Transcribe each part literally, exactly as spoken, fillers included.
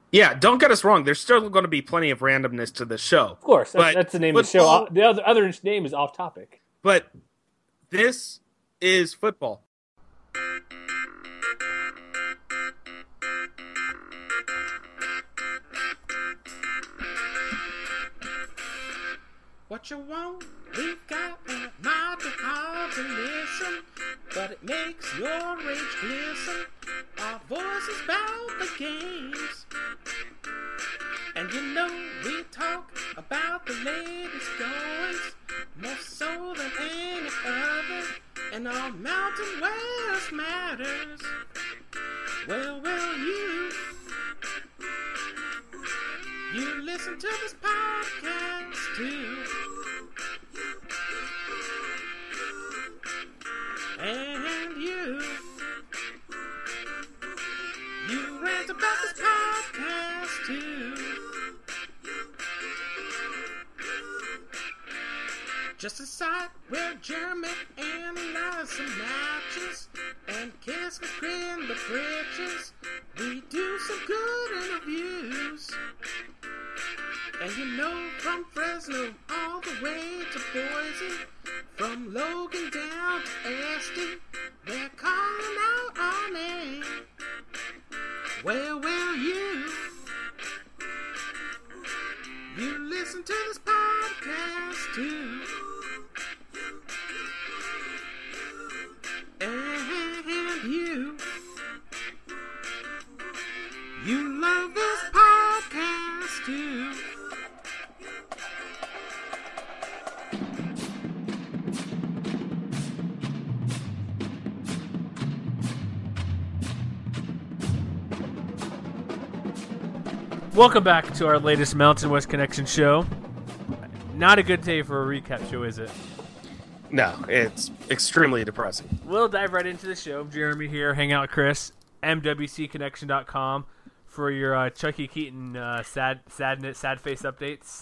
Yeah, don't get us wrong. There's still going to be plenty of randomness to the show. Of course, that's, but that's the name football, of the show. The other, other name is Off Topic. But this is football. What you want, we've got, and it might be hard to listen, but it makes your rage glisten. Our voices bout the games, and you know we talk about the latest goings, more so than any other, and all Mountain West matters. Well, well, you, you listen to this podcast too. And you, you rant about this podcast too. Just a site where Jeremy analyzes some matches and Kiss can grin the britches. We do some good interviews. And you know, from Fresno all the way to Boise, from Logan down to Esty, they're calling out our name. Well, well, you, you listen to this podcast too. And you, you love this podcast too. Welcome back to our latest Mountain West Connection show. Not a good day for a recap show, is it? No, it's extremely depressing. We'll dive right into the show. Jeremy here, hang out with Chris, M W C connection dot com for your uh, Chucky Keaton uh, sad, sadness, sad face updates.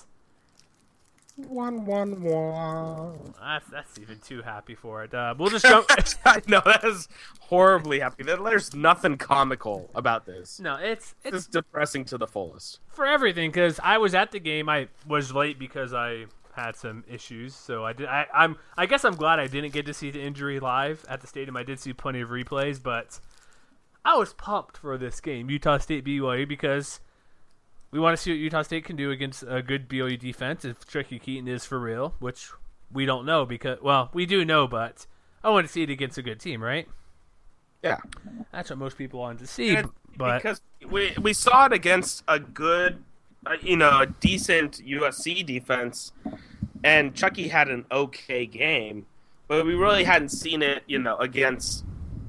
One, one, one. That's, that's even too happy for it. Uh, we'll just jump. I know, that is horribly happy. There's nothing comical about this. No, it's It's it's depressing to the fullest. for everything because I was at the game. I was late because I had some issues, so I did. I, I'm. I guess I'm glad I didn't get to see the injury live at the stadium. I did see plenty of replays, but I was pumped for this game, Utah State B Y U, because we want to see what Utah State can do against a good B Y U defense if Chucky Keaton is for real, which we don't know because, well, we do know, but I want to see it against a good team, right? Yeah. That's what most people wanted to see, And but because we we saw it against a good, uh, you know, a decent U S C defense, and Chucky had an okay game, but we really hadn't seen it, you know, against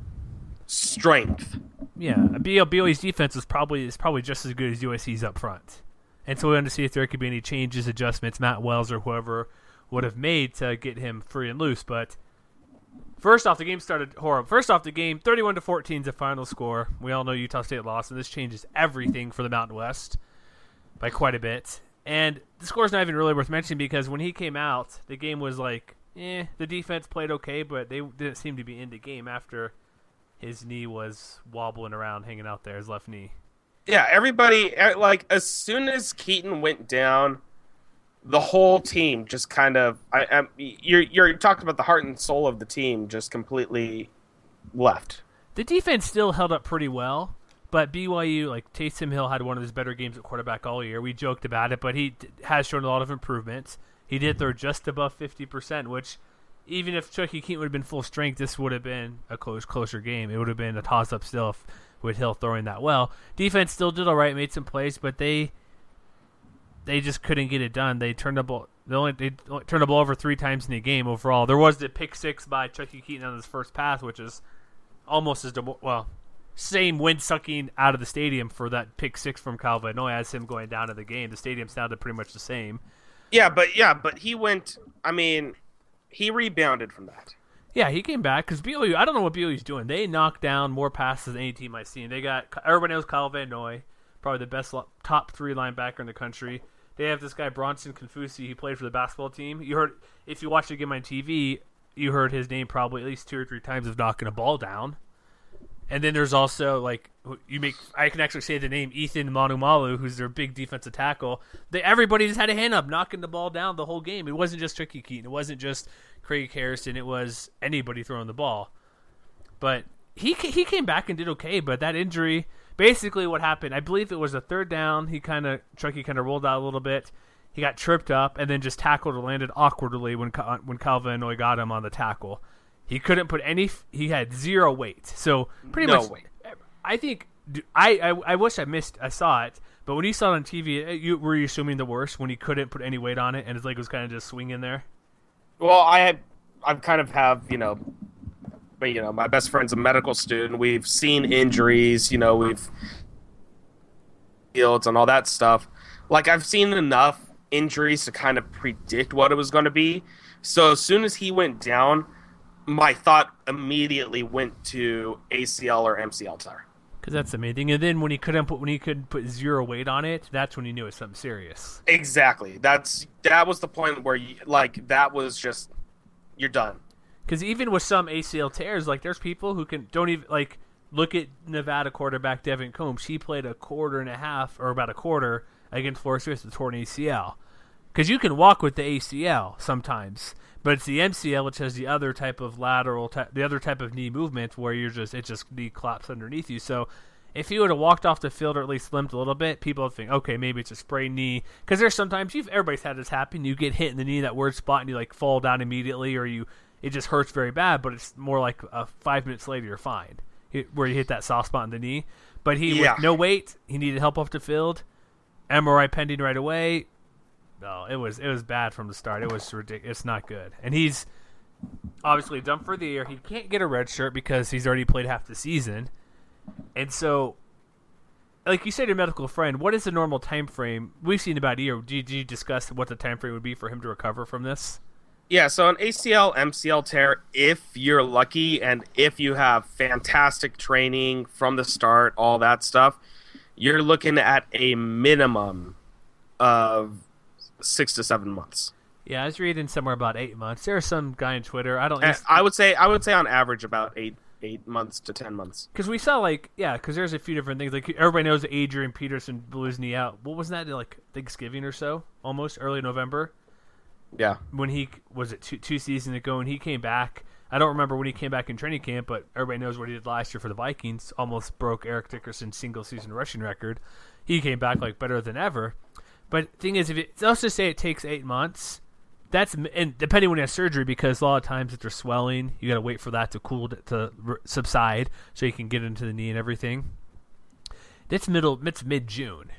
strength. yeah, B Y U's defense is probably is probably just as good as U S C's up front, and so we wanted to see if there could be any changes, adjustments Matt Wells or whoever would have made to get him free and loose. But first off, the game started horrible. First off, the game thirty-one to fourteen is the final score. We all know Utah State lost, and this changes everything for the Mountain West by quite a bit. And the score's not even really worth mentioning because when he came out, the game was like, eh, the defense played okay, but they didn't seem to be in the game after his knee was wobbling around, hanging out there, his left knee. Yeah, everybody, like, as soon as Keaton went down, the whole team just kind of, I, I you're you're talking about the heart and soul of the team just completely left. The defense still held up pretty well, but B Y U, like Taysom Hill had one of his better games at quarterback all year. We joked about it, but he d- has shown a lot of improvements. He did throw just above fifty percent, which even if Chucky Keaton would have been full strength, this would have been a close, closer game. It would have been a toss-up still if, with Hill throwing that well. Defense still did all right, made some plays, but they they just couldn't get it done. They turned the ball, they only they turned the ball over three times in the game overall. There was the pick six by Chucky Keaton on his first pass, which is almost as well. Same wind sucking out of the stadium for that pick six from Kyle Van Noy as him going down to the game. The stadium sounded pretty much the same. Yeah, but yeah, but he went. I mean, he rebounded from that. Yeah, he came back because B Y U. I don't know what B Y U's doing. They knocked down more passes than any team I've seen. They got everybody knows Kyle Van Noy, probably the best top three linebacker in the country. They have this guy Bronson Confusi. He played for the basketball team. You heard if you watched the game on T V, you heard his name probably at least two or three times of knocking a ball down. And then there's also like you make I can actually say the name Ethan Manumalu, who's their big defensive tackle. They, everybody just had a hand up, knocking the ball down the whole game. It wasn't just Tricky Keaton. It wasn't just Craig Harrison. It was anybody throwing the ball. But he he came back and did okay. But that injury, basically what happened, I believe it was a third down. He kind of Tricky kind of rolled out a little bit. He got tripped up and then just tackled or landed awkwardly when when Calvin Inouye got him on the tackle. He couldn't put any. He had zero weight, so pretty no much. Weight. I think I, I I wish I missed. I saw it, but when you saw it on T V, you were you assuming the worst when he couldn't put any weight on it and his leg was kind of just swinging there. Well, I had, I kind of have, you know, but you know, my best friend's a medical student. We've seen injuries, you know, we've fields and all that stuff. Like I've seen enough injuries to kind of predict what it was going to be. So as soon as he went down, my thought immediately went to A C L or M C L tear. Because that's amazing. And then when he couldn't put when he could put zero weight on it, that's when you knew it was something serious. Exactly. That's that was the point where you, like that was just you're done. Because even with some A C L tears, like there's people who can don't even like look at Nevada quarterback Devin Combs. He played a quarter and a half or about a quarter against Forest Smith with torn A C L. Because you can walk with the A C L sometimes. But it's the M C L, which has the other type of lateral, ty- the other type of knee movement where you're just it just knee claps underneath you. So if he would have walked off the field or at least limped a little bit, people would think, okay, maybe it's a sprained knee. Because there's sometimes you've everybody's had this happen. You get hit in the knee, that weird spot, and you like fall down immediately, or you it just hurts very bad. But it's more like uh, five minutes later you're fine, it, where you hit that soft spot in the knee. But he yeah. with no weight, he needed help off the field. M R I pending right away. No, it was it was bad from the start. It was ridiculous. It's not good. And he's obviously done for the year. He can't get a red shirt because he's already played half the season. And so, like you said, your medical friend, what is the normal time frame? We've seen about a year. Did you discuss what the time frame would be for him to recover from this? Yeah, so an A C L, M C L tear, if you're lucky and if you have fantastic training from the start, all that stuff, you're looking at a minimum of six to seven months. Yeah, I was reading somewhere about eight months. There's some guy on Twitter. I don't. And I would say I would say on average about eight eight months to ten months. Because we saw like yeah, because there's a few different things. Like everybody knows Adrian Peterson blew his knee out. What was that like Thanksgiving or so? Almost early November. Yeah. When he was it two two seasons ago, and he came back. I don't remember when he came back in training camp, but everybody knows what he did last year for the Vikings. Almost broke Eric Dickerson's single season rushing record. He came back like better than ever. But the thing is, if it, let's just say it takes eight months, that's and depending when you have surgery, because a lot of times if there's swelling, you got to wait for that to cool to, to subside so you can get into the knee and everything. It's middle, it's mid June.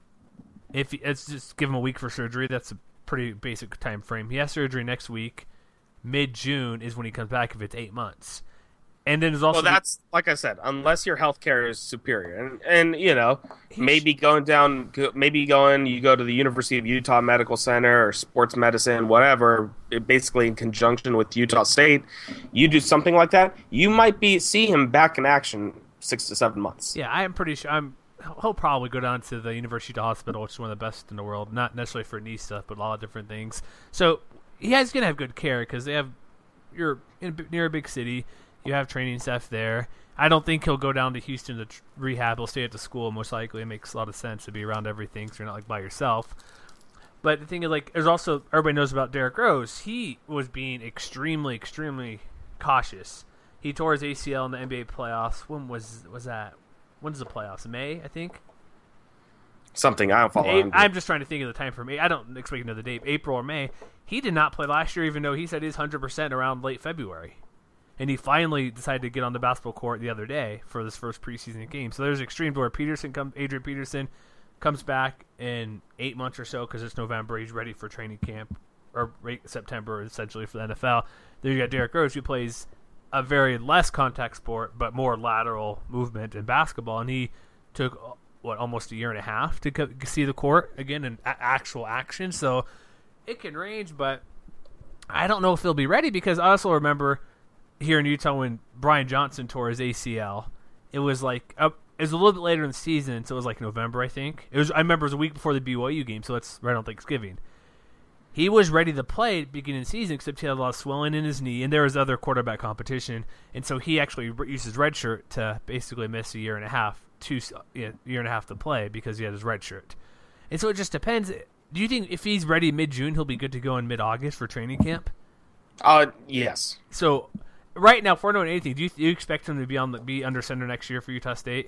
If it's just give him a week for surgery, that's a pretty basic time frame. He has surgery next week. Mid June is when he comes back if it's eight months. And then there's also well, that's like I said, unless your healthcare is superior, and and you know maybe going down, maybe going you go to the University of Utah Medical Center or sports medicine, whatever. Basically, in conjunction with Utah State, you do something like that, you might be see him back in action six to seven months. Yeah, I'm pretty sure. I'm he'll probably go down to the University of Utah Hospital, which is one of the best in the world, not necessarily for knee stuff, but a lot of different things. So he has gonna have good care because they have you're in, near a big city. You have training staff there. I don't think he'll go down to Houston to rehab. He'll stay at the school, most likely. It makes a lot of sense to be around everything, so you're not like by yourself. But the thing is, like, there's also everybody knows about Derrick Rose. He was being extremely, extremely cautious. He tore his A C L in the N B A playoffs. When was was that? When's the playoffs? May, I think. Something I don't follow. A- I'm just trying to think of the time for me. I don't expect to know the date. April or May. He did not play last year, even though he said he's one hundred percent around late February. And he finally decided to get on the basketball court the other day for this first preseason game. So there's extremes where Peterson comes, Adrian Peterson comes back in eight months or so because it's November. He's ready for training camp, or September essentially for the N F L. Then you got Derrick Rose, who plays a very less contact sport but more lateral movement in basketball, and he took what almost a year and a half to co- see the court again in a- actual action. So it can range, but I don't know if he'll be ready because I also remember here in Utah when Brian Johnson tore his A C L. It was like uh, it was a little bit later in the season, so it was like November, I think. It was. I remember it was a week before the B Y U game, so it's right on Thanksgiving. he was ready to play at the beginning of the season, except he had a lot of swelling in his knee, and there was other quarterback competition, and so he actually used his red shirt to basically miss a year and a half, two yeah, year and a half to play because he had his red shirt. And so it just depends. Do you think if he's ready mid-June, he'll be good to go in mid-August for training camp? Uh, yes. So right now, if we're knowing anything, do you, do you expect him to be on the, be under center next year for Utah State?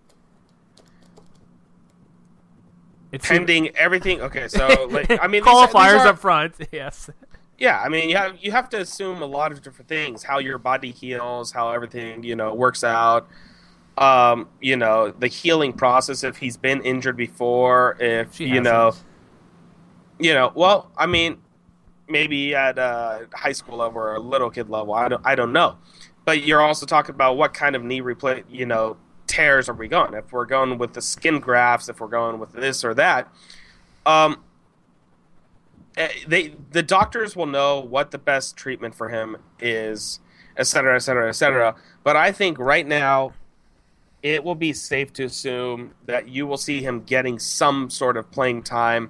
It's Pending in, everything. Okay, so like I mean, qualifiers these, these are, up front. Yes. Yeah, I mean, you have you have to assume a lot of different things: how your body heals, how everything you know works out. Um, you know, the healing process. If he's been injured before, if She you hasn't. know, you know. Well, I mean, maybe at a high school level or a little kid level. I don't. I don't know. But you're also talking about what kind of knee replay. You know. Tears are we going? If we're going with the skin grafts, if we're going with this or that, um, they the doctors will know what the best treatment for him is, et cetera, et cetera, et cetera. But I think right now, it will be safe to assume that you will see him getting some sort of playing time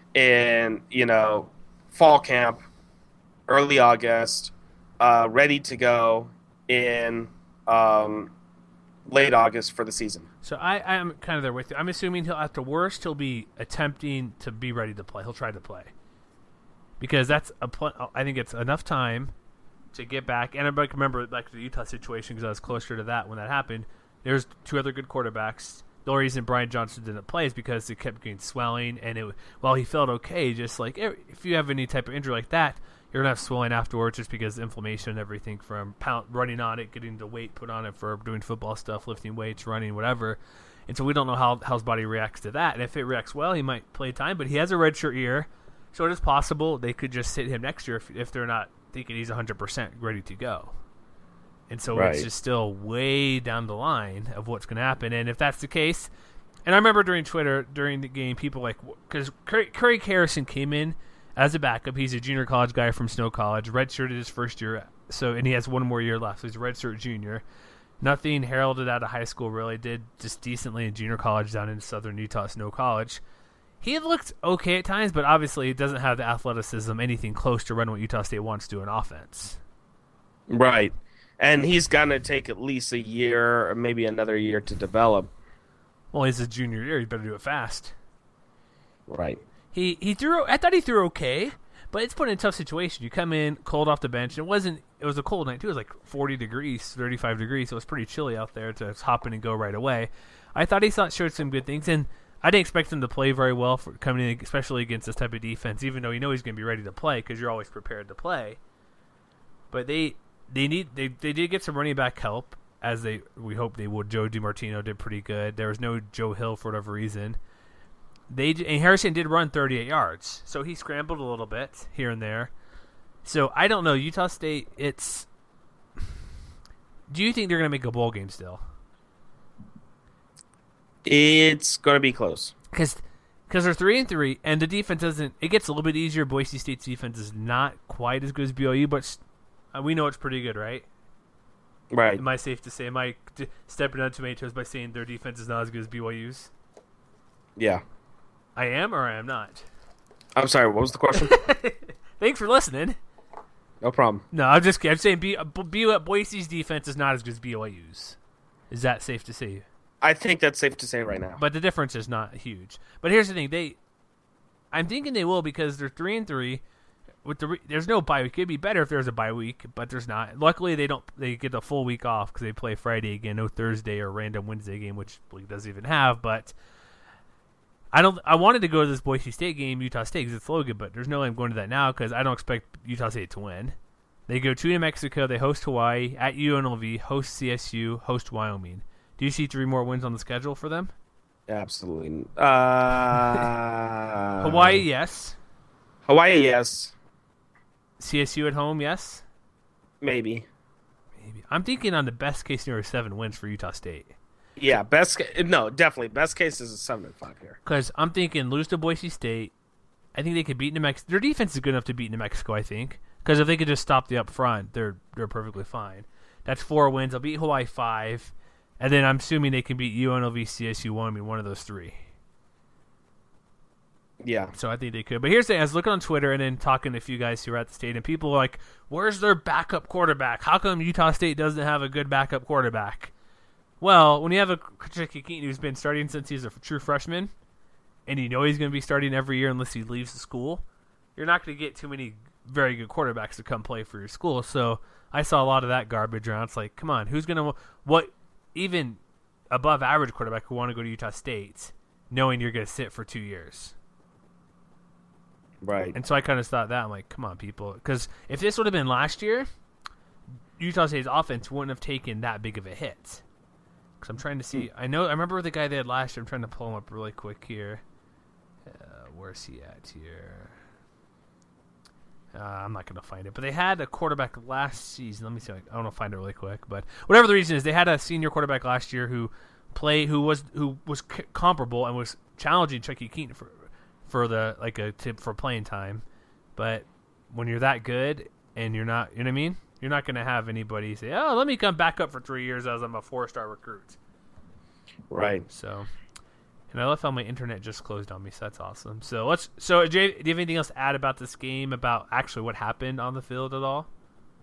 in you know fall camp, early August, uh, ready to go in. Um, late August for the season. So I, I'm kind of there with you. I'm assuming he'll, at the worst, he'll be attempting to be ready to play. He'll try to play. Because that's, a pl- I think it's enough time to get back. And I remember back to the Utah situation because I was closer to that when that happened. There's two other good quarterbacks. The only reason Brian Johnson didn't play is because he kept getting swelling. And it, while he felt okay, just like if you have any type of injury like that, you're going to have swelling afterwards just because of inflammation and everything from pound, running on it, getting the weight put on it for doing football stuff, lifting weights, running, whatever. And so we don't know how, how his body reacts to that. And if it reacts well, he might play time. But he has a redshirt year, so it is possible they could just sit him next year if, if they're not thinking he's one hundred percent ready to go. And so right. It's just still way down the line of what's going to happen. And if that's the case, and I remember during Twitter, during the game, people like, because Craig Harrison came in as a backup. He's a junior college guy from Snow College, redshirted his first year, so and he has one more year left. So he's a redshirt junior. Nothing heralded out of high school really. Did just decently in junior college down in southern Utah, Snow College. He looked okay at times, but obviously he doesn't have the athleticism, anything close to run what Utah State wants to in offense. Right, and he's gonna take at least a year or maybe another year to develop. Well, he's a junior year. He better do it fast. Right. He he threw. I thought he threw okay, but it's put in a tough situation. You come in cold off the bench. And it wasn't. It was a cold night too. It was like forty degrees, thirty-five degrees. So it was pretty chilly out there to hop in and go right away. I thought he thought showed some good things, and I didn't expect him to play very well for coming in, especially against this type of defense. Even though you know he's going to be ready to play because you're always prepared to play. But they they need they they did get some running back help as they we hope they would. Joe DiMartino did pretty good. There was no Joe Hill for whatever reason. They and Harrison did run thirty-eight yards, so he scrambled a little bit here and there. So I don't know. Utah State, it's. Do you think they're going to make a bowl game still? It's going to be close because they're three and three, and the defense doesn't. It gets a little bit easier. Boise State's defense is not quite as good as B Y U, but we know it's pretty good, right? Right. Am I safe to say? Am I stepping on too many toes by saying their defense is not as good as B Y U's? Yeah. I am or I am not? I'm sorry, what was the question? Thanks for listening. No problem. No, I'm just kidding. I'm saying B- B- Boise's defense is not as good as B Y U's. Is that safe to say? I think that's safe to say right now. But the difference is not huge. But here's the thing. They, I'm thinking they will because they're three and three. With the re- There's no bye week. It'd be better if there's a bye week, but there's not. Luckily, they don't. They get a full week off because they play Friday again, no Thursday or random Wednesday game, which league doesn't even have, but... I don't. I wanted to go to this Boise State game, Utah State, because it's Logan, but there's no way I'm going to that now because I don't expect Utah State to win. They go to New Mexico, they host Hawaii, at U N L V, host C S U, host Wyoming. Do you see three more wins on the schedule for them? Absolutely. Uh, Hawaii, yes. Hawaii, yes. C S U at home, yes. Maybe. Maybe. I'm thinking on the best case scenario, seven wins for Utah State. Yeah, best ca- no, definitely best case is a seven and five here. Because I'm thinking lose to Boise State. I think they could beat New Mexico. Their defense is good enough to beat New Mexico, I think. Because if they could just stop the up front, they're they're perfectly fine. That's four wins. They'll beat Hawaii five, and then I'm assuming they can beat U N L V, C S U, Wyoming, one of those three. Yeah. So I think they could. But here's the thing. I was looking on Twitter and then talking to a few guys who were at the state, and people were like, where's their backup quarterback? How come Utah State doesn't have a good backup quarterback? Well, when you have a Chucky Keaton who's been starting since he's a true freshman, and you know he's going to be starting every year unless he leaves the school, you're not going to get too many very good quarterbacks to come play for your school. So I saw a lot of that garbage around. It's like, come on, who's going to – what even above average quarterback who want to go to Utah State knowing you're going to sit for two years? Right. And so I kind of thought that. I'm like, come on, people. Because if this would have been last year, Utah State's offense wouldn't have taken that big of a hit. Because I'm trying to see. I know. I remember the guy they had last year. I'm trying to pull him up really quick here. Uh, where's he at here? Uh, I'm not going to find it. But they had a quarterback last season. Let me see. I want to find it really quick. But whatever the reason is, they had a senior quarterback last year who play who was who was c- comparable and was challenging Chucky Keaton for for the like a tip for playing time. But when you're that good and you're not, you know what I mean? You're not going to have anybody say, "Oh, let me come back up for three years as I'm a four-star recruit." Right. So, and I love how my internet just closed on me. So that's awesome. So let's. So, Jay, do you have anything else to add about this game? About actually what happened on the field at all?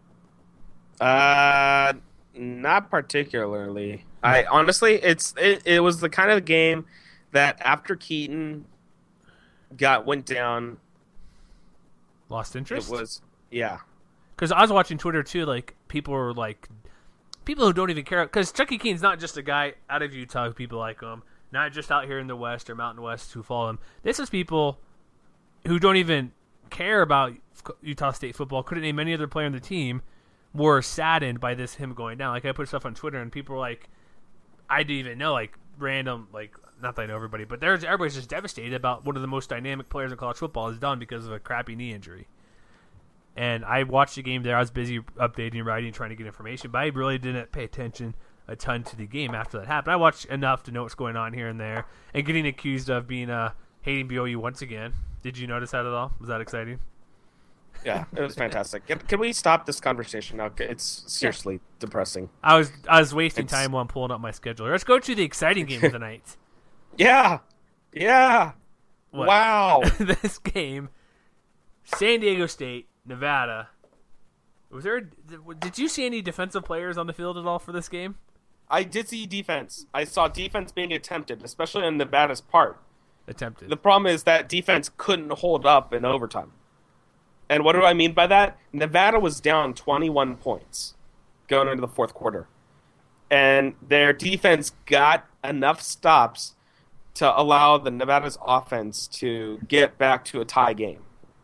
Uh, not particularly. I honestly, it's it, it was the kind of game that after Keaton got went down, Lost interest. it was yeah. Because I was watching Twitter too, like people were like, people who don't even care. Because Chucky Keaton's not just a guy out of Utah who people like him, not just out here in the West or Mountain West who follow him. This is people who don't even care about Utah State football. Couldn't name any other player on the team. Were saddened by this him going down. Like I put stuff on Twitter and people were like, I didn't even know, like random, like not that I know everybody, but there's everybody's just devastated about one of the most dynamic players in college football is done because of a crappy knee injury. And I watched the game there. I was busy updating, writing, trying to get information, but I really didn't pay attention a ton to the game after that happened. I watched enough to know what's going on here and there, and getting accused of being uh, hating B O U once again. Did you notice that at all? Was that exciting? Yeah, it was fantastic. Can, can we stop this conversation now? It's seriously yeah. depressing. I was I was wasting it's... time while I'm pulling up my schedule. Let's go to the exciting game of the night. Yeah, yeah. What? Wow. This game, San Diego State, Nevada. Was there? Did you see any defensive players on the field at all for this game? I did see defense. I saw defense being attempted, especially on Nevada's part. Attempted. The problem is that defense couldn't hold up in overtime. And what do I mean by that? Nevada was down twenty-one points going into the fourth quarter. And their defense got enough stops to allow the Nevada's offense to get back to a tie game.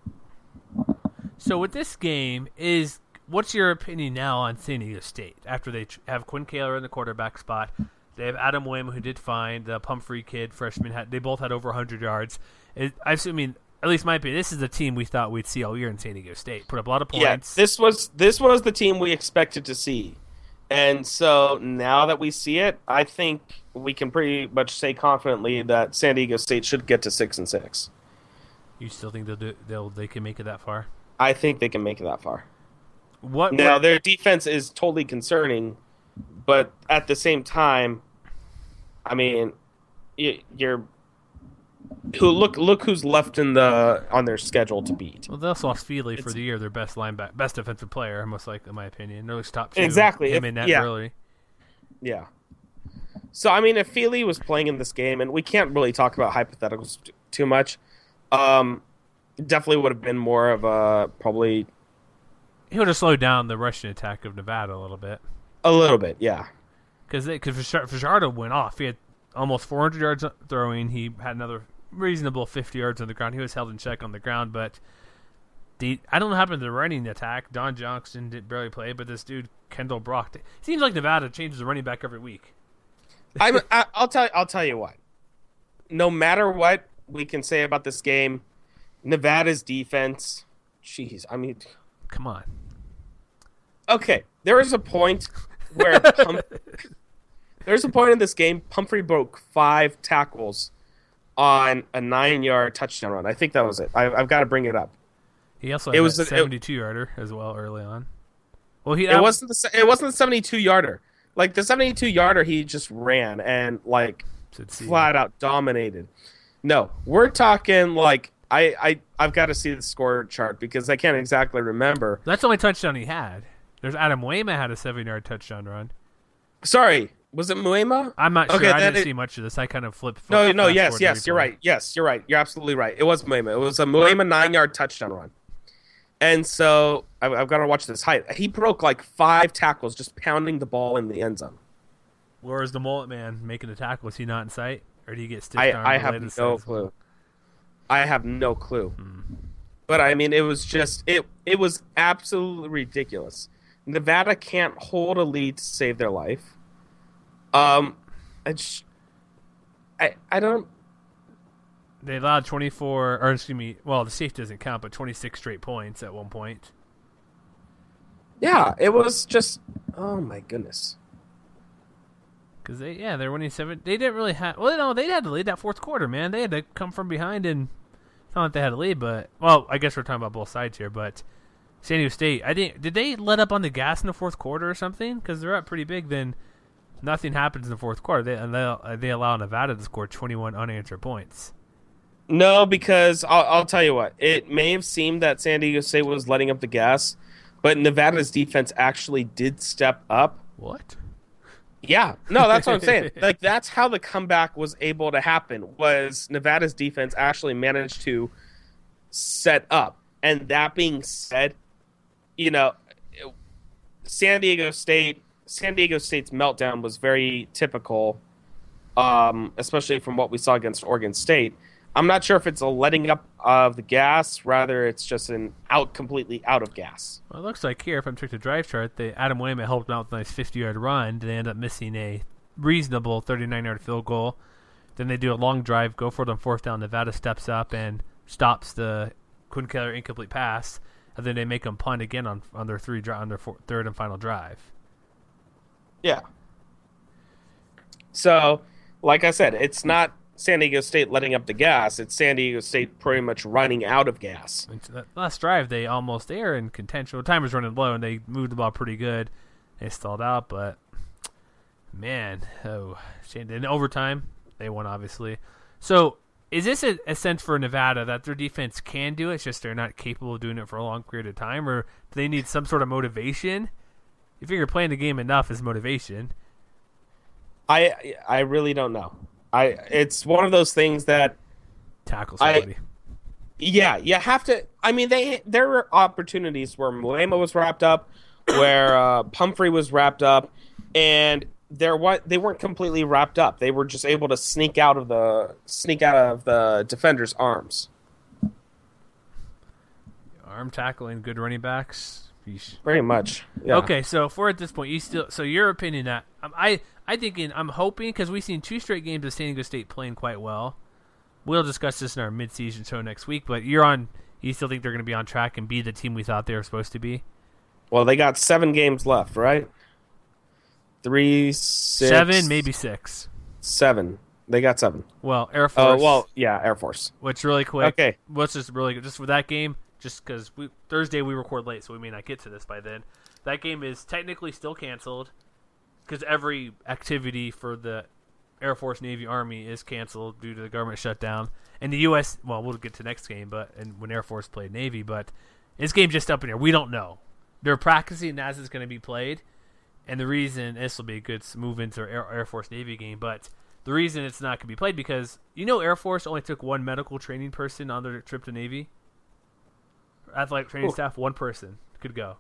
So with this game, is what's your opinion now on San Diego State after they have Quinn Kaler in the quarterback spot? They have Adam Wim, who did fine. The Pumphrey kid, freshman, had, they both had over one hundred yards. It, I mean, at least my opinion, this is the team we thought we'd see all year in San Diego State. Put up a lot of points. Yeah, this was this was the team we expected to see. And so now that we see it, I think we can pretty much say confidently that San Diego State should get to six and six. You still think they'll do, they'll they can make it that far? I think they can make it that far. What now what, their defense is totally concerning, but at the same time, I mean, you're who look look who's left in the on their schedule to beat. Well, they also lost Feely for It's, the year, their best linebacker, best defensive player, most likely, in my opinion. They're top two. Exactly. Him If, and Nat yeah. Burley. Yeah. So I mean, if Feely was playing in this game, and we can't really talk about hypotheticals t- too much, um, definitely would have been more of a probably He would have slowed down the rushing attack of Nevada a little bit. a little bit, yeah. Because Fajardo went off. He had almost four hundred yards throwing. He had another reasonable fifty yards on the ground. He was held in check on the ground, but the I don't know what happened to the running attack. Don Johnson did barely play, but this dude Kendall Brock. It seems like Nevada changes the running back every week. I'm, I, I'll tell I'll tell you what. No matter what we can say about this game, Nevada's defense. Jeez, I mean, come on. Okay, there is a point where Pum- there's a point in this game. Pumphrey broke five tackles on a nine-yard touchdown run. I think that was it. I, I've got to bring it up. He also had it a was seventy-two yarder as well early on. Well, he it wasn't the it wasn't the seventy-two yarder. Like the seventy-two yarder, he just ran and like flat out dominated. No, we're talking like I I I've got to see the score chart because I can't exactly remember. That's the only touchdown he had. There's Adam Wayman had a seven-yard touchdown run. Sorry, was it Muema? I'm not Okay, sure. I then didn't it- see much of this. I kind of flipped. No, flipped no, fast yes, forward yes, the you're replay. right. Yes, you're right. You're absolutely right. It was Muema. It was a Muema nine-yard touchdown run. And so I've, I've got to watch this height. He broke like five tackles just pounding the ball in the end zone. Where is the mullet man making the tackle? Was he not in sight, or did he get stiff I, armed? I have no clue. I have no clue. But I mean, it was just it. It was absolutely ridiculous. Nevada can't hold a lead to save their life. Um, I just, I I don't. They allowed twenty-four, or excuse me, well, the safety doesn't count, but twenty-six straight points at one point. Yeah, it was just. Oh my goodness. Because they, yeah, they're winning seven. They didn't really have. Well, no, they had to lead that fourth quarter, man. They had to come from behind, and it's not like they had to lead, but well, I guess we're talking about both sides here. But San Diego State, I think, did they let up on the gas in the fourth quarter or something? Because they're up pretty big. Then nothing happens in the fourth quarter. They and they, they allow Nevada to score twenty-one unanswered points. No, because I'll, I'll tell you what. It may have seemed that San Diego State was letting up the gas, but Nevada's defense actually did step up. What? Yeah, no, that's what I'm saying. Like that's how the comeback was able to happen. Was Nevada's defense actually managed to set up? And that being said, you know, San Diego State, San Diego State's meltdown was very typical, um, especially from what we saw against Oregon State. I'm not sure if it's a letting up of the gas, rather it's just an out completely out of gas. Well, it looks like here, if I'm checking the drive chart, they, Adam Wayman helped them out with a nice fifty-yard run. They end up missing a reasonable thirty-nine-yard field goal. Then they do a long drive, go for it on fourth down. Nevada steps up and stops the Quinn Keller incomplete pass, and then they make them punt again on on their three on their four, third and final drive. Yeah. So, like I said, it's not San Diego State letting up the gas. It's San Diego State pretty much running out of gas. And so that last drive, they almost they are in contention. The time was running low, and they moved the ball pretty good. They stalled out, but man, oh, in overtime they won obviously. So, is this a, a sense for Nevada that their defense can do it? It's just they're not capable of doing it for a long period of time, or do they need some sort of motivation? You figure playing the game enough is motivation. I I really don't know. I it's one of those things that Tackle somebody. I, yeah, you have to. I mean, they there were opportunities where Mulema was wrapped up, where uh, Pumphrey was wrapped up, and there what they weren't completely wrapped up. They were just able to sneak out of the sneak out of the defender's arms. Arm tackling, good running backs. Yeesh. Pretty much. Yeah. Okay, so if we're at this point, you still so your opinion that um, I I thinking I'm hoping because we've seen two straight games of San Diego State playing quite well. We'll discuss this in our mid-season show next week. But you're on. You still think they're going to be on track and be the team we thought they were supposed to be? Well, they got seven games left, right? Three, six, Seven, maybe six. seven. They got seven. Well, Air Oh, Force. well, yeah, Air Force. Which really quick. Okay. Let's just really just for that game, just because we Thursday we record late, so we may not get to this by then. That game is technically still canceled because every activity for the Air Force, Navy, Army is canceled due to the government shutdown. And the U S Well, we'll get to next game, but and when Air Force played Navy, but this game's just up in here. We don't know. They're practicing as it's going to be played, and the reason this will be a good move into Air, Air Force Navy game, but the reason it's not going to be played because you know Air Force only took one medical training person on their trip to Navy. Athletic training Ooh. staff, one person could go.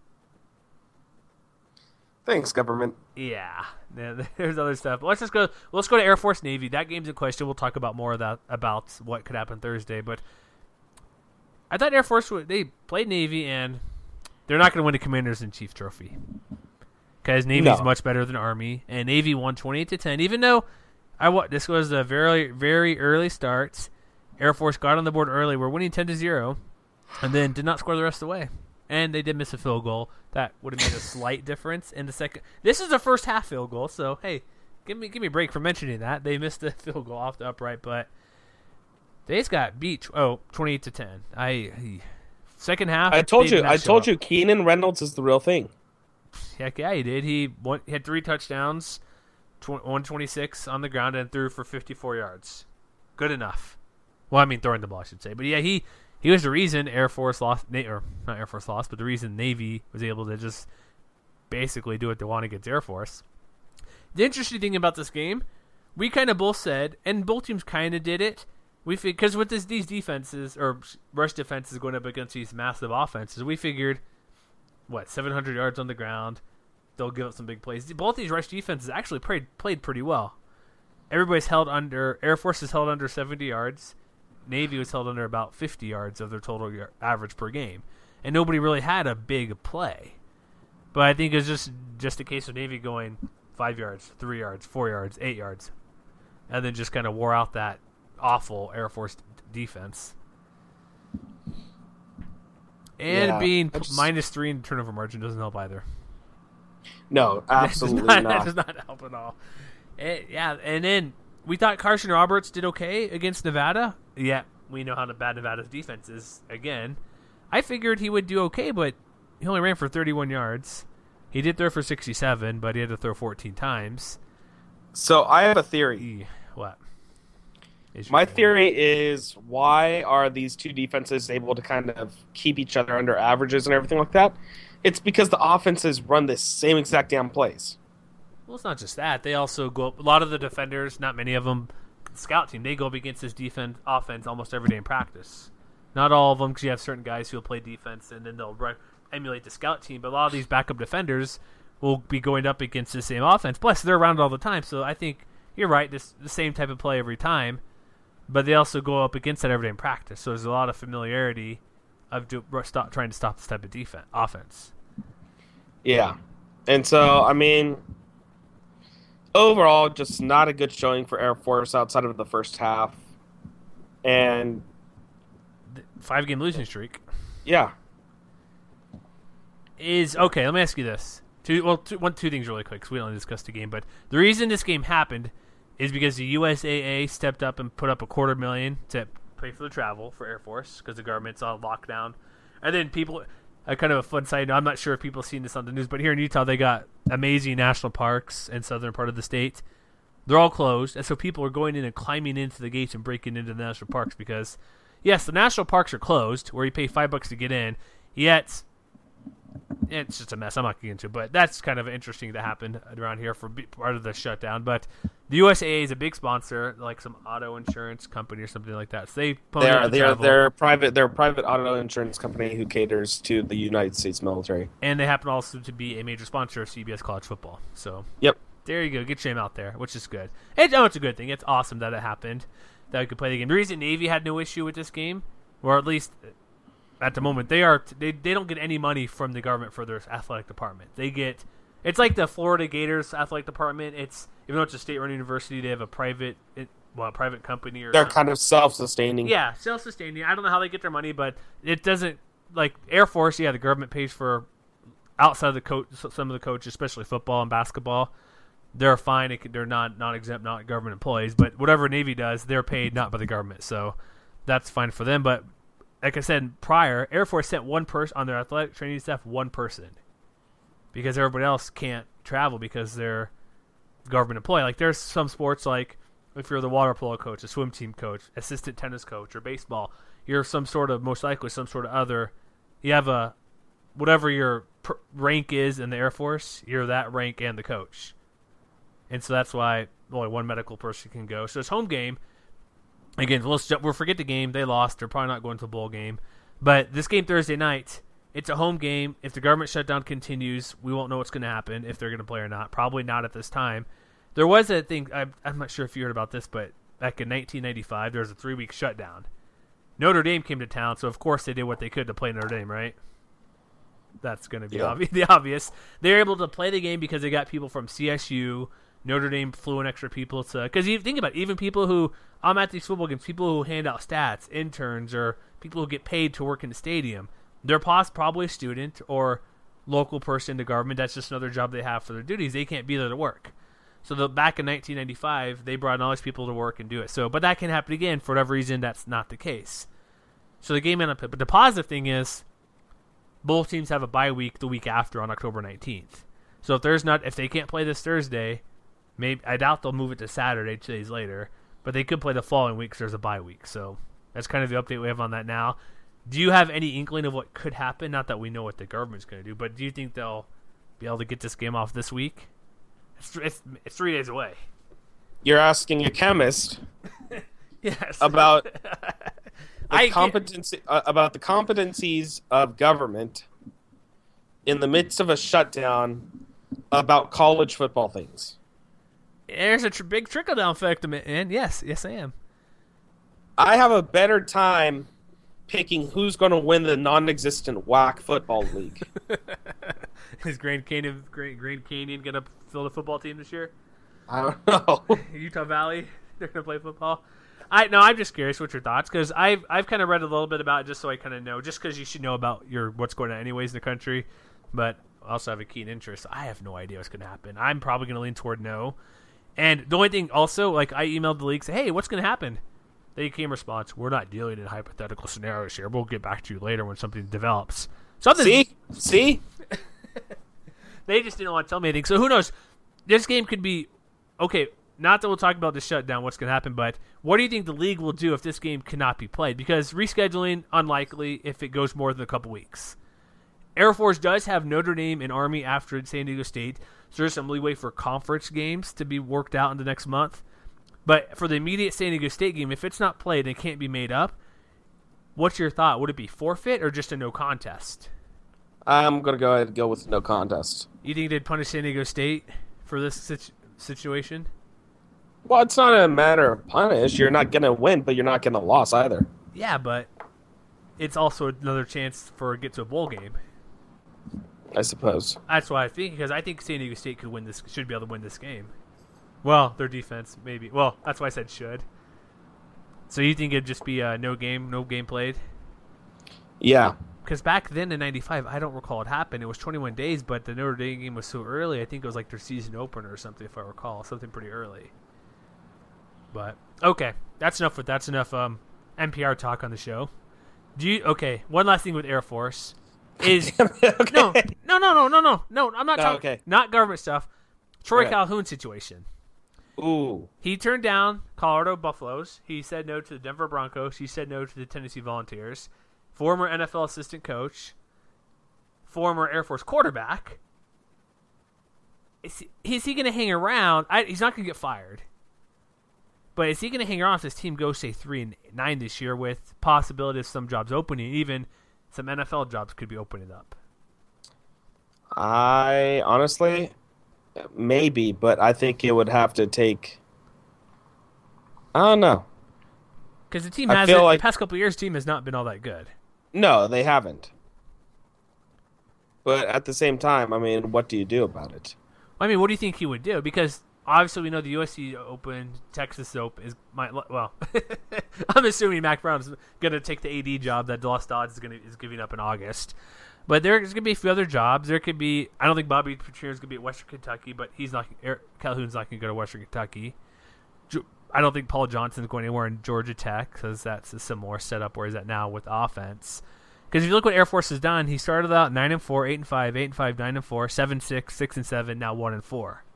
Thanks, government. Yeah, yeah, there's other stuff. But let's just go. Let's go to Air Force Navy. That game's in question. We'll talk about more of that about what could happen Thursday. But I thought Air Force would, they played Navy and they're not going to win the Commanders in Chief Trophy because Navy's No. much better than Army, and Navy won twenty-eight to ten. Even though I wa- this was a very very early start, Air Force got on the board early. We're winning ten to zero, and then did not score the rest of the way. And they did miss a field goal. That would have made a slight difference in the second. This is the first half field goal, so hey, give me give me a break for mentioning that. They missed the field goal off the upright, but they just got beat. Oh, twenty-eight to ten. I second half. I told they did you. not I show told up. you. Keenan Reynolds is the real thing. Heck yeah, he did. He won, he had three touchdowns, one twenty-six on the ground, and threw for fifty-four yards. good enough. Well, I mean throwing the ball, I should say. But yeah, he, he was the reason Air Force lost, or not Air Force lost, but the reason Navy was able to just basically do what they want against Air Force. The interesting thing about this game, we kind of both said, and both teams kind of did it, we because with this, these defenses, or rush defenses going up against these massive offenses, we figured, what, seven hundred yards on the ground, they'll give up some big plays. Both these rush defenses actually played, played pretty well. Everybody's held under, Air Force is held under seventy yards. Navy was held under about fifty yards of their total yard, average per game. And nobody really had a big play. But I think it's just, just a case of Navy going five yards, three yards, four yards, eight yards. And then just kind of wore out that awful Air Force defense. And Yeah, being I just- minus three in turnover margin doesn't help either. No, absolutely That does not, not. That does not help at all. It, yeah, and then we thought Carson Roberts did okay against Nevada. Yeah, we know how bad Nevada's defense is again. I figured he would do okay, but he only ran for thirty-one yards. He did throw for sixty-seven, but he had to throw fourteen times. So I have a theory. E- What? Is your My theory is, why are these two defenses able to kind of keep each other under averages and everything like that? It's because the offenses run the same exact damn plays. Well, it's not just that. They also go up, a lot of the defenders, not many of them, scout team, they go up against this defense offense almost every day in practice. Not all of them, because you have certain guys who will play defense and then they'll re- emulate the scout team. But a lot of these backup defenders will be going up against the same offense. Plus, they're around all the time, so I think you're right. This the same type of play every time, but they also go up against that every day in practice. So there's a lot of familiarity of do, stop, trying to stop this type of defense offense. Yeah. And so, I mean, overall, just not a good showing for Air Force outside of the first half. And, Five game losing streak yeah. is okay. Let me ask you this: two, well, two, one, two things really quick, because we don't discuss the game. But the reason this game happened is because the U S A A stepped up and put up a quarter million to pay for the travel for Air Force because the government's on lockdown, and then people. A kind of a fun side note, I'm not sure if people have seen this on the news, but here in Utah, they got amazing national parks in southern part of the state. They're all closed, and so people are going in and climbing into the gates and breaking into the national parks because, yes, the national parks are closed, where you pay five bucks to get in, yet it's just a mess. I'm not getting into it, but that's kind of interesting that happened around here for part of the shutdown. But the U S A A is a big sponsor, like some auto insurance company or something like that. So they pony They're up the they're travel. they're a private they're a private auto insurance company who caters to the United States military. And they happen also to be a major sponsor of C B S College Football. So Yep. there you go. Get your name out there, which is good. It's, oh, it's a good thing. It's awesome that it happened, that we could play the game. The reason Navy had no issue with this game, or at least at the moment, they are they, they don't get any money from the government for their athletic department. They get it's like the Florida Gators athletic department. It's even though it's a state-run university, they have a private well, a private company or They're something. kind of self-sustaining. Yeah, self-sustaining. I don't know how they get their money, but it doesn't like Air Force. Yeah, the government pays for outside of the coach, some of the coaches, especially football and basketball. They're fine. It, they're not non-exempt, not government employees. But whatever Navy does, they're paid not by the government, so that's fine for them. But like I said prior, Air Force sent one person on their athletic training staff, one person, because everybody else can't travel because they're government employee. Like there's some sports like if you're the water polo coach, a swim team coach, assistant tennis coach, or baseball, you're some sort of, most likely some sort of other, you have a, whatever your pr- rank is in the Air Force, you're that rank and the coach. And so that's why only one medical person can go. So it's home game. Again, let's we'll forget the game. They lost. They're probably not going to a bowl game. But this game Thursday night, it's a home game. If the government shutdown continues, we won't know what's going to happen, if they're going to play or not. Probably not at this time. There was a thing, I'm, I'm not sure if you heard about this, but back in nineteen ninety-five, there was a three-week shutdown. Notre Dame came to town, so of course they did what they could to play Notre Dame, right? That's going to be Yeah. obvious, the obvious. They were able to play the game because they got people from C S U. Notre Dame flew in extra people to, because you think about it, even people who, I'm at these football games, people who hand out stats, interns, or people who get paid to work in the stadium, they're pos- probably a student or local person in the government. That's just another job they have for their duties. They can't be there to work. So the, back in nineteen ninety-five, they brought in all these people to work and do it. So, but that can happen again. For whatever reason, that's not the case. So the game ended up, but the positive thing is, both teams have a bye week the week after on October nineteenth. So if there's not, if they can't play this Thursday, maybe I doubt they'll move it to Saturday, two days later. but they could play the following week because there's a bye week. So that's kind of the update we have on that now. Do you have any inkling of what could happen? Not that we know what the government's going to do, but do you think they'll be able to get this game off this week? It's, it's, it's three days away. You're asking a chemist Yes. about the I competency uh, about the competencies of government in the midst of a shutdown about college football things. There's a tr- big trickle down effect, and yes, yes, I am. I have a better time picking who's going to win the non-existent W A C football league. Is Grand Canyon Grand, Grand Canyon gonna fill the football team this year? I don't know. Utah Valley, they're gonna play football. I no, I'm just curious what your thoughts, because I've I've kind of read a little bit about it just so I kind of know, just because you should know about your what's going on anyways in the country, but I also have a keen interest. I have no idea what's gonna happen. I'm probably gonna lean toward no. And the only thing also, like I emailed the league, say, hey, what's gonna happen? They came response, we're not dealing in hypothetical scenarios here. We'll get back to you later when something develops. Something. See, see. They just didn't want to tell me anything. So who knows? This game could be okay. Not that we'll talk about the shutdown, what's going to happen, but what do you think the league will do if this game cannot be played? Because rescheduling, unlikely if it goes more than a couple weeks. Air Force does have Notre Dame and Army after San Diego State, so there's some leeway for conference games to be worked out in the next month. But for the immediate San Diego State game, if it's not played and it can't be made up, what's your thought? Would it be forfeit or just a no contest? I'm going to go ahead and go with no contest. You think they'd punish San Diego State for this situ- situation? Well, it's not a matter of punish. You're not going to win, but you're not going to lose either. Yeah, but it's also another chance for a get to a bowl game. I suppose. That's why I think, because I think San Diego State could win this, should be able to win this game. Well, their defense, maybe. Well, that's why I said should. So you think it'd just be uh, no game, no game played? Yeah. Because back then in ninety-five, I don't recall it happened. It was twenty-one days, but the Notre Dame game was so early. I think it was like their season opener or something, if I recall. Something pretty early. But, okay. That's enough with that's enough um, N P R talk on the show. Do you Okay, one last thing with Air Force. Is okay. No, no, no, no, no, no. No, I'm not No, talking. okay. Not government stuff. Troy Okay. Calhoun situation. Ooh. He turned down Colorado Buffaloes. He said no to the Denver Broncos. He said no to the Tennessee Volunteers. Former N F L assistant coach. Former Air Force quarterback. Is he, is he going to hang around? I, he's not going to get fired. But is he going to hang around if this team goes, say, three and nine this year with possibility of some jobs opening? Even some N F L jobs could be opening up. I honestly, maybe, but I think it would have to take. I don't know. Because the team I has feel the like- past couple of years, team has not been all that good. No, they haven't. But at the same time, I mean, what do you do about it? I mean, what do you think he would do? Because obviously we know the U S C Open, Texas Open is my well. I'm assuming Mac Brown's going to take the A D job that Lost Dodds is going to is giving up in August. But there's going to be a few other jobs. There could be. I don't think Bobby Petrino is going to be at Western Kentucky, but he's not. Eric Calhoun's not going to go to Western Kentucky. I don't think Paul Johnson's going anywhere in Georgia Tech because that's a similar setup where he's at now with offense. Because if you look what Air Force has done, he started out nine and four, eight and five, eight and five, nine and four, seven six, six and seven, now one and four.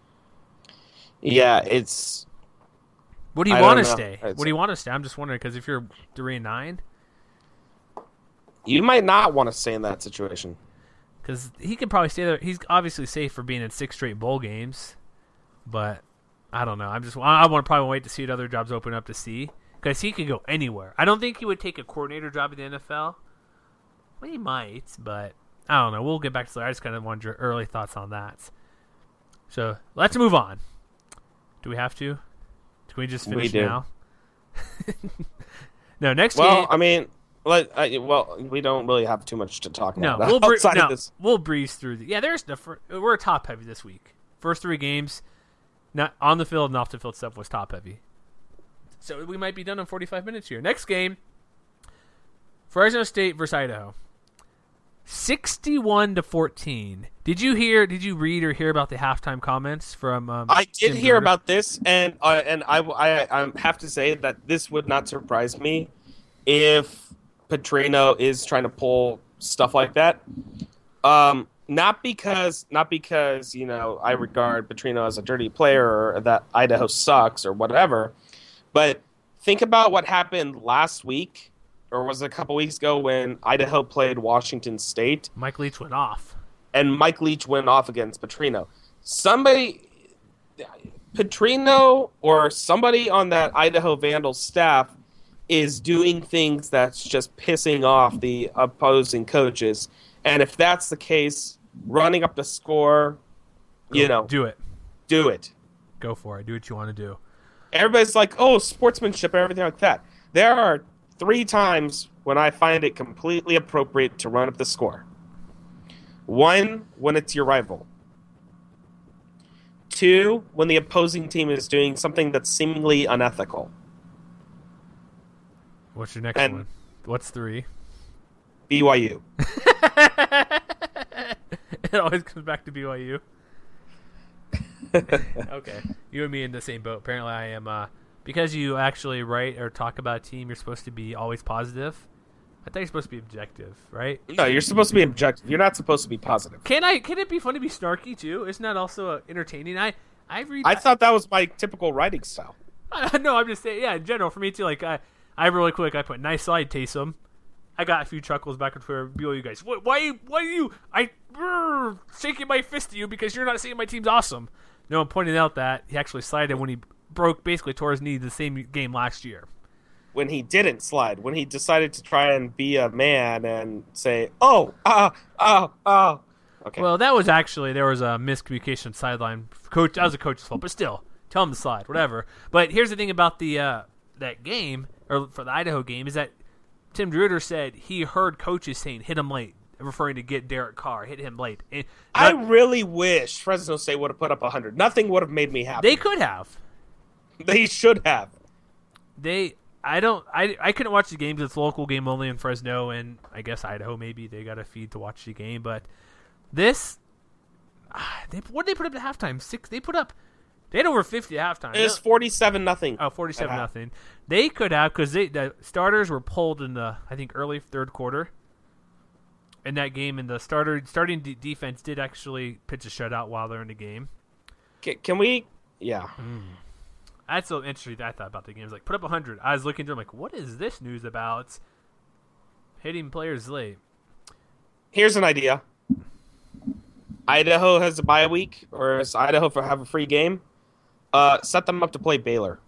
Yeah, it's. What do you I want to don't know. stay? It's- What do you want to stay? I'm just wondering because if you're three and nine, You might not want to stay in that situation. because he could probably stay there. He's obviously safe for being in six straight bowl games, but I don't know. I'm just I want to probably wait to see what other jobs open up to see because he could go anywhere. I don't think he would take a coordinator job in the N F L. Well, he might, but I don't know. We'll get back to that. I just kind of wanted your early thoughts on that. So let's move on. Do we have to? Can we just finish We do. now? No, next Well, game. I mean, let, I, well, we don't really have too much to talk No, about we'll bre- outside no, of this. we'll breeze through. The, yeah, there's the fir- we're top heavy this week. First three games, not on the field and off the field stuff was top heavy. So we might be done in forty-five minutes here. Next game, Fresno State versus Idaho, sixty-one to fourteen. Did you hear? Did you read or hear about the halftime comments from? Um, I did Jim hear Gerber? about this, and uh, and I, I I have to say that this would not surprise me if Petrino is trying to pull stuff like that. Um, not because not because you know I regard Petrino as a dirty player or that Idaho sucks or whatever, But think about what happened last week, or was it a couple weeks ago, when Idaho played Washington State Mike Leach went off. and Mike Leach went off against Petrino. Somebody, Petrino or somebody on that Idaho Vandals staff is doing things that's just pissing off the opposing coaches. And if that's the case, running up the score, you know, Do it. do it. Go for it. Do what you want to do. Everybody's like, oh, sportsmanship and everything like that. There are three times when I find it completely appropriate to run up the score. One, when it's your rival. Two, when the opposing team is doing something that's seemingly unethical. What's your next And- one? What's three? B Y U. It always comes back to B Y U. Okay. You and me in the same boat. Apparently I am, uh, because you actually write or talk about a team, you're supposed to be always positive. I thought you're supposed to be objective, right? No, you're supposed to be objective. You're not supposed to be positive. Can I? Can it be fun to be snarky too? Isn't that also uh, entertaining? I I read. I thought that was my typical writing style. No, I'm just saying. Yeah, in general, for me too. Like I, I really quick. I put nice slide, Taysom. I got a few chuckles back and forth. B O U guys, what? Why? Why are you? I brr, shaking my fist at you because you're not saying my team's awesome. No, I'm pointing out that he actually slided when he broke, basically tore his knee the same game last year. When he didn't slide, when he decided to try and be a man and say, oh, ah, oh, oh. Okay. Well, that was actually, there was a miscommunication sideline. Coach, that was a coach's fault, but still, tell him to slide, whatever. But here's the thing about the uh, that game, or for the Idaho game, is that Tim Druder said he heard coaches saying, hit him late, referring to get Derek Carr, hit him late. And I not- really wish Fresno State would have put up one hundred. Nothing would have made me happy. they could have. They should have. They, I don't, I, I couldn't watch the game because it's local game only in Fresno, and I guess Idaho maybe they got a feed to watch the game. But this, ah, they what did they put up at halftime? Six. They put up, they had over fifty at halftime. It was forty-seven nothing. Oh, forty-seven nothing. They could have, because they the starters were pulled in the, I think, early third quarter. In that game, and the starter starting de- defense did actually pitch a shutout while they're in the game. Can, can we? Yeah. That's so interesting that I thought about the game. I was like, put up one hundred. I was looking through, I'm like, what is this news about? Hitting players late. Here's an idea. Idaho has a bye week, or does Idaho for have a free game? Uh, set them up to play Baylor.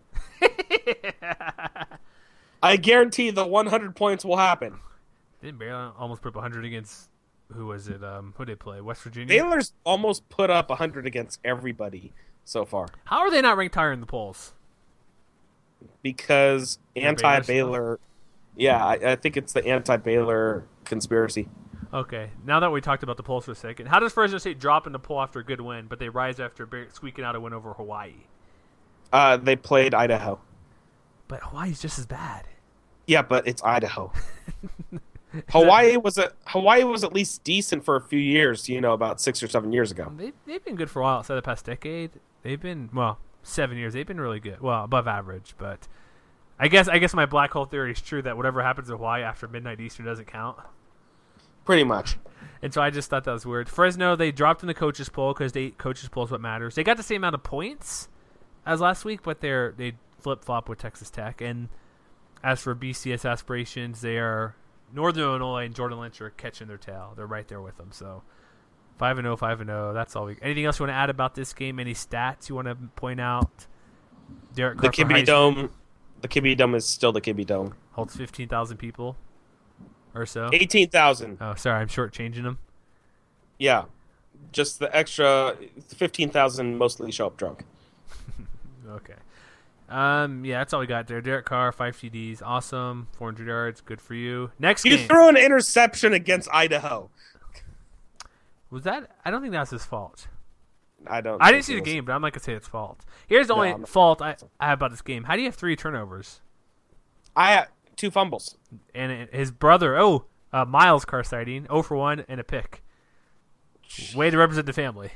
I guarantee the one hundred points will happen. Didn't Baylor almost put up one hundred against, who was it? Um, who did they play? West Virginia? Baylor's almost put up one hundred against everybody so far How are they not ranked higher in the polls? because Baylor anti-Baylor. Yeah, I, I think it's the anti-Baylor conspiracy. Okay, now that we talked about the polls for a second, how does Fresno State drop in the poll after a good win, but they rise after bar- squeaking out a win over Hawaii? Uh, they played Idaho. But Hawaii's just as bad. Yeah, but it's Idaho. Hawaii was a Hawaii was at least decent for a few years. You know, about six or seven years ago. They they've been good for a while. Outside the past decade, they've been well seven years. They've been really good. Well, above average, but I guess I guess my black hole theory is true that whatever happens in Hawaii after midnight Eastern doesn't count. Pretty much. And so I just thought that was weird. Fresno, they dropped in the coaches poll because they coaches poll is what matters. They got the same amount of points as last week, but they're they flip flop with Texas Tech. And as for B C S aspirations, they are Northern Illinois and Jordan Lynch are catching their tail. They're right there with them. So five and zero, five and zero. That's all we. Anything else you want to add about this game? Any stats you want to point out? Derek The Carr for Kibbe Heisman Dome. The Kibbe Dome is still the Kibbe Dome. holds fifteen thousand people or so. Eighteen thousand. Oh, sorry, I'm shortchanging them. Yeah, just the extra fifteen thousand mostly show up drunk. Okay. Um. Yeah, that's all we got there. Derek Carr, five T Ds, awesome. four hundred yards, good for you. Next You game threw an interception against Idaho. was that? I don't think that's his fault. I don't. I think didn't see it the was. game, but I'm not gonna say it's fault. Here's the No, only I'm not- fault I, I have about this game. How do you have three turnovers? I had two fumbles. And it- his brother, oh, uh, Miles Carr sighting, zero for one and a pick. Way to represent the family.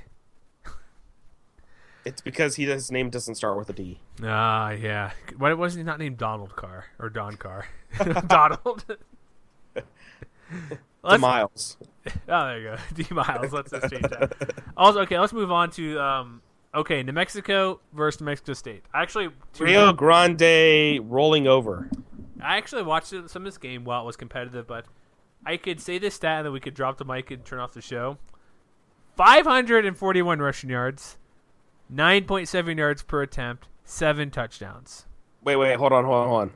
It's because he his name doesn't start with a D. Ah, yeah. Why wasn't he not named Donald Carr or Don Carr? Donald. The Let's- Miles. Oh, there you go. D Miles. Let's just change that. Also, okay, let's move on to um, Okay, New Mexico versus New Mexico State. I actually Rio Grande rolling over. I actually watched some of this game while it was competitive, but I could say this stat and then we could drop the mic and turn off the show. five hundred forty-one rushing yards, nine point seven yards per attempt, seven touchdowns. Wait, wait, hold on, hold on, hold on.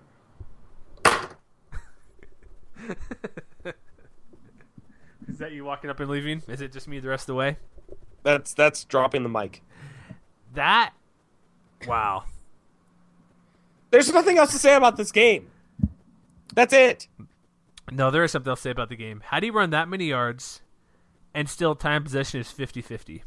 Is that you walking up and leaving? Is it just me the rest of the way? That's that's dropping the mic. That, wow. There's nothing else to say about this game. That's it. No, there is something else to say about the game. How do you run that many yards and still time possession is fifty-fifty?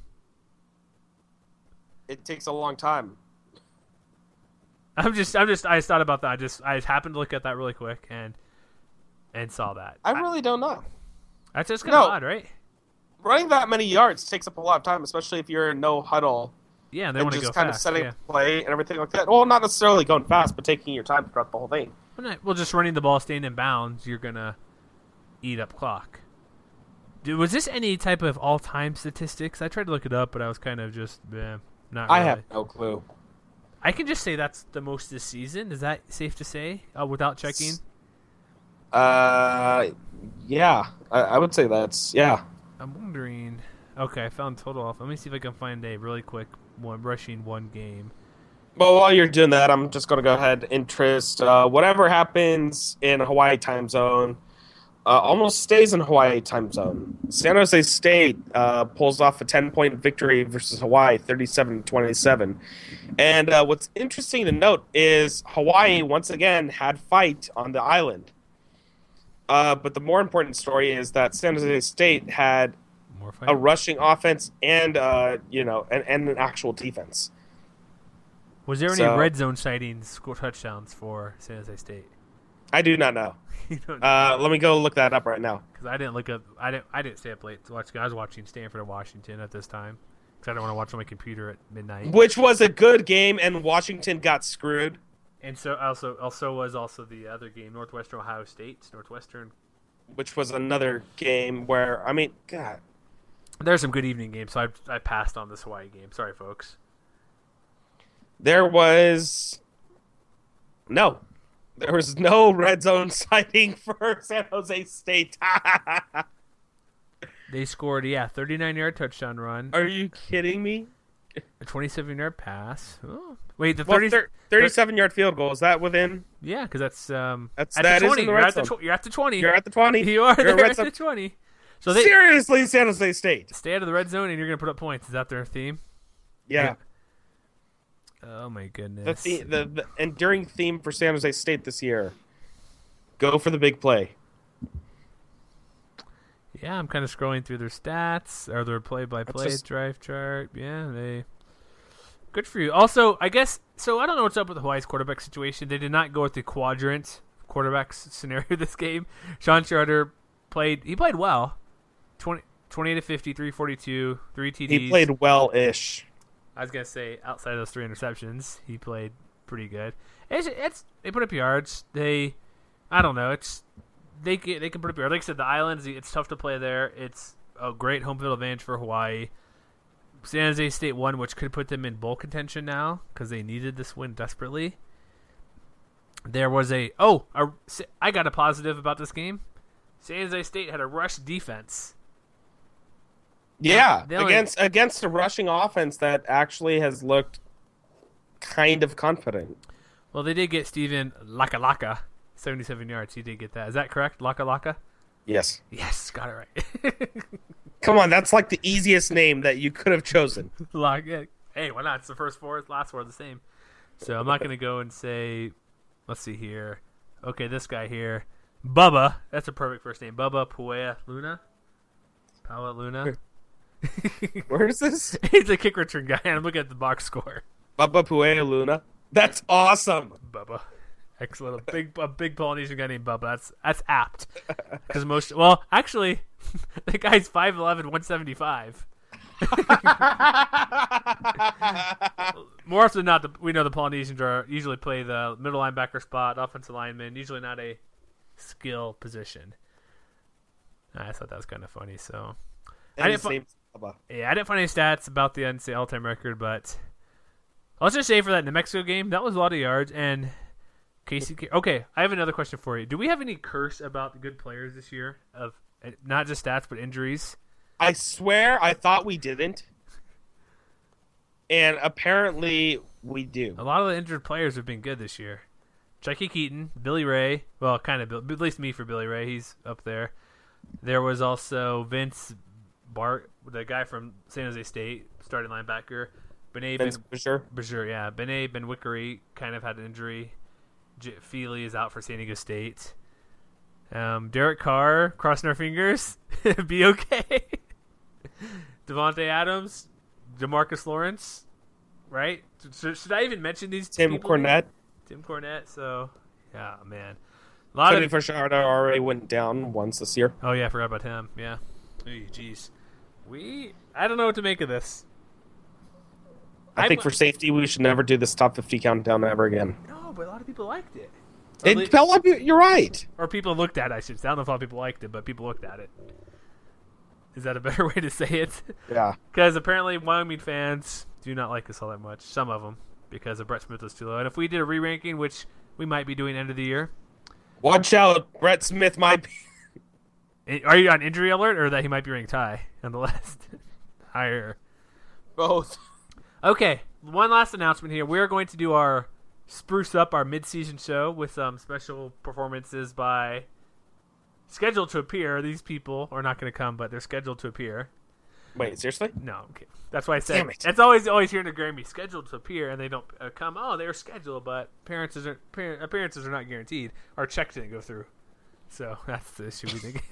It takes a long time. I'm just, I'm just, I just thought about that. I just, I just happened to look at that really quick and and saw that. I really I, don't know. That's just kind of no, odd, right? Running that many yards takes up a lot of time, especially if you're in no huddle. Yeah, and they and want to just go kind fast, of setting yeah. up play and everything like that. Well, not necessarily going fast, but taking your time throughout the whole thing. Well, not, well just running the ball, staying in bounds, you're gonna eat up clock. Dude, was this any type of all-time statistics? I tried to look it up, but I was kind of just, eh, not really. I have no clue. I can just say that's the most this season. Is that safe to say uh, without checking? Uh, yeah, I, I would say that's yeah. I'm wondering. Okay, I found total off. Let me see if I can find a really quick one rushing one game. Well, while you're doing that, I'm just going to go ahead. Interest. Uh, whatever happens in Hawaii time zone uh, almost stays in Hawaii time zone. San Jose State uh, pulls off a ten-point victory versus Hawaii, thirty-seven to twenty-seven. And uh, what's interesting to note is Hawaii, once again, had fight on the island. Uh, but the more important story is that San Jose State had More fight. a rushing offense and, uh, you know, and, and an actual defense. Was there any So- red zone sightings, score touchdowns for San Jose State? I do not know. You don't Uh, let me go look that up right now. Because I didn't look up. I didn't. I didn't stay up late to watch. I was watching Stanford and Washington at this time because I don't want to watch on my computer at midnight. Which was a good game, and Washington got screwed. And so also also was also the other game, Northwestern Ohio State. Northwestern. Which was another game where, I mean, God. There's some good evening games, so I I passed on this Hawaii game. Sorry, folks. There was no, there was no red zone sighting for San Jose State. They scored, yeah, thirty-nine yard touchdown run, Are you kidding me? a twenty-seven yard pass. Oh. Wait, the Well, thirty. thir- thirty-seven yard field goal, is that within? Yeah, because that's um. That's- at that the is twenty. in the You're red at the zone. tw- you're at the twenty. You're at the twenty. You are You're there red at zone. the twenty. So they Seriously, San Jose State. stay out of the red zone, and you're gonna put up points. Is that their theme? Yeah. Oh my goodness. The, the, the, the enduring theme for San Jose State this year. Go for the big play. Yeah, I'm kind of scrolling through their stats or their play-by-play just- drive chart. Yeah, they. Good for you. Also, I guess so. I don't know what's up with Hawaii's quarterback situation. They did not go with the quadrant quarterback s- scenario this game. Sean Charter played. He played well. twenty, twenty to fifty, three forty-two, three T Ds. He played well-ish. I was gonna say outside of those three interceptions, he played pretty good. It's, it's they put up yards. They, I don't know. It's they can, they can put up yards. Like I said, the islands. It's tough to play there. It's a great home field advantage for Hawaii. San Jose State won, which could put them in bowl contention now because they needed this win desperately. There was a oh, a, I got a positive about this game. San Jose State had a rush defense. Yeah, They only- against against a rushing offense that actually has looked kind of confident. Well, they did get Steven Lakalaka, seventy-seven yards. He did get that. Is that correct? Lakalaka? Yes. Yes, got it right. Come on, that's like the easiest name that you could have chosen. Lak- yeah. Hey, why not? It's the first four, last four are the same. So I'm not going to go and say, let's see here. Okay, this guy here. Bubba. That's a perfect first name. Bubba Puea Luna. Paua Luna. Where is this? He's a kick return guy. I'm looking at the box score. Baba Puea Luna. That's awesome. Bubba. Excellent. A big, a big Polynesian guy named Bubba. That's that's apt. Because most, well, actually, the guy's five eleven, one seventy-five. More often than not, the, we know the Polynesians are usually play the middle linebacker spot, offensive lineman, usually not a skill position. I thought that was kind of funny. So, I And didn't his fi- name's Bubba. Yeah, I didn't find any stats about the N C A A all-time record, but let's just say for that New Mexico game, that was a lot of yards. And Casey, okay, I have another question for you. Do we have any curse about the good players this year of not just stats but injuries? I swear, I thought we didn't, and apparently we do. A lot of the injured players have been good this year. Chucky Keaton, Billy Ray, well, kind of, at least me for Billy Ray, he's up there. There was also Vince Bart, the guy from San Jose State, starting linebacker. Benet Vince Ben Bajur. Bajur, yeah. Benet Ben Wickery kind of had an injury. J- Feely is out for San Diego State. Um, Derek Carr, crossing our fingers, be okay. Devontae Adams, DeMarcus Lawrence, right? Should, should I even mention these? Tim people? Cornette. Tim Cornette. So, yeah, man. A lot Tony of. Fashada already went down once this year. Oh yeah, I forgot about him. Yeah. Jeez. We. I don't know what to make of this. I I'm, think for safety, we should never do this top fifty countdown ever again. No, but a lot of people liked it. Or, It le- felt like you- you're right. or people looked at it, I should say. I don't know if a lot of people liked it, but people looked at it. Is that a better way to say it? Yeah. Because apparently Wyoming fans do not like us all that much. Some of them, because of Brett Smith was too low. And if we did a re-ranking, which we might be doing end of the year, Watch out, Brett Smith might be. I- are you on injury alert, or that he might be ranked high on the list? Higher. Both. Okay, one last announcement here. We're going to do our spruce up our mid-season show with some special performances by scheduled to appear. These people are not going to come, but they're scheduled to appear. Wait, seriously? No, okay. That's why I said Damn it. it's always always hearing the Grammy scheduled to appear, and they don't uh, come. Oh, they're scheduled, but appearances are appear- appearances are not guaranteed. Our check didn't go through, so that's the issue we think.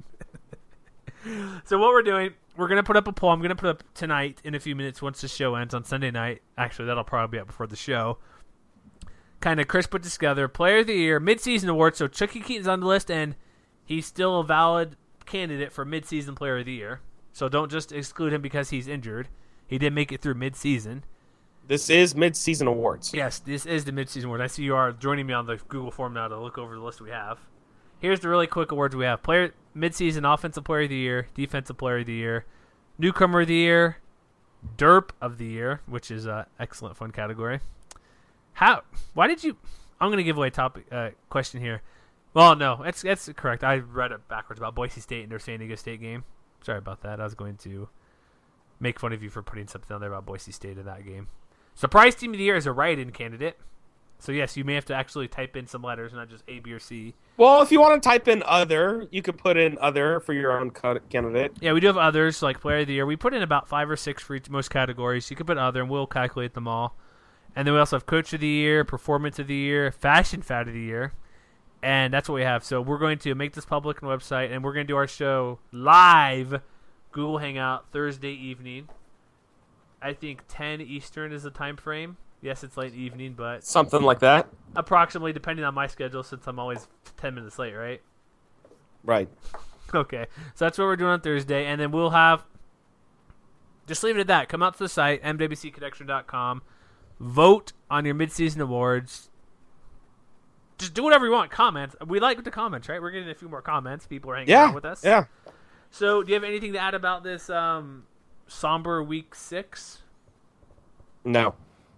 So what we're doing, we're gonna put up a poll. I'm gonna put up tonight in a few minutes once the show ends on Sunday night. Actually, that'll probably be up before the show. Kind of Chris put together Player of the Year, Mid-Season Award. So Chucky Keaton's on the list, and he's still a valid candidate for Mid-Season Player of the Year. So don't just exclude him because he's injured. He did make it through mid-season. This is mid-season awards. Yes, this is the mid-season award. I see you are joining me on the Google form now to look over the list we have. Here's the really quick awards we have. Player Mid-Season Offensive Player of the Year, Defensive Player of the Year, Newcomer of the Year, Derp of the Year, which is an excellent fun category. How? Why did you... I'm going to give away a topic uh, question here. Well, no, that's, that's correct. I read it backwards about Boise State and their San Diego State game. Sorry about that. I was going to make fun of you for putting something down there about Boise State in that game. Surprise Team of the Year is a write-in candidate. So, yes, you may have to actually type in some letters, not just A, B, or C. Well, if you want to type in other, you could put in other for your own candidate. Yeah, we do have others, like Player of the Year. We put in about five or six for each, most categories. You could put other, and we'll calculate them all. And then we also have Coach of the Year, Performance of the Year, Fashion Fad of the Year. And that's what we have. So we're going to make this public on the website, and we're going to do our show live, Google Hangout, Thursday evening. I think ten Eastern is the time frame. Yes, it's late evening, but Something like that. approximately, depending on my schedule, since I'm always ten minutes late, right? Right. Okay, so that's what we're doing on Thursday, and then we'll have, just leave it at that. Come out to the site, m w c connection dot com. Vote on your mid-season awards. Just do whatever you want. Comments. We like the comments, right? We're getting a few more comments. People are hanging Yeah. out with us. Yeah. So, do you have anything to add about this um, somber week six? No.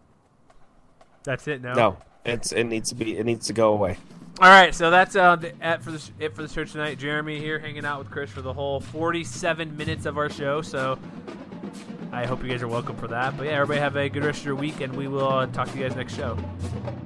That's it. No. No. It's it needs to be it needs to go away. All right, so that's uh, the, at for the, it for the show tonight. Jeremy here hanging out with Chris for the whole forty-seven minutes of our show. So I hope you guys are welcome for that. But yeah, everybody have a good rest of your week, and we will uh, talk to you guys next show.